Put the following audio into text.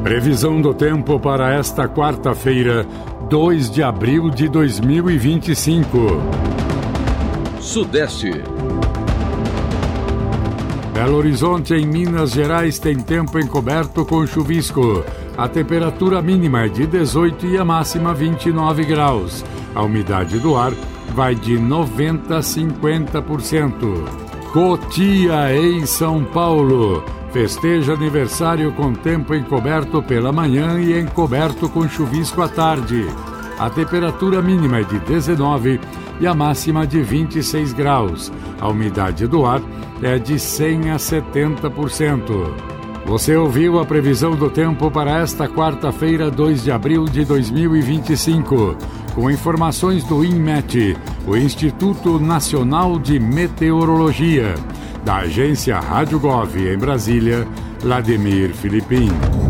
Previsão do tempo para esta quarta-feira, 2 de abril de 2025. Sudeste. Belo Horizonte, em Minas Gerais, tem tempo encoberto com chuvisco. A temperatura mínima é de 18 e a máxima 29 graus. A umidade do ar vai de 90% a 50%. Cotia, em São Paulo. Festeja aniversário com tempo encoberto pela manhã e encoberto com chuvisco à tarde. A temperatura mínima é de 19 e a máxima de 26 graus. A umidade do ar é de 100% a 70%. Você ouviu a previsão do tempo para esta quarta-feira, 2 de abril de 2025, com informações do INMET, o Instituto Nacional de Meteorologia, da agência Rádio Gov em Brasília, Vladimir Filipim.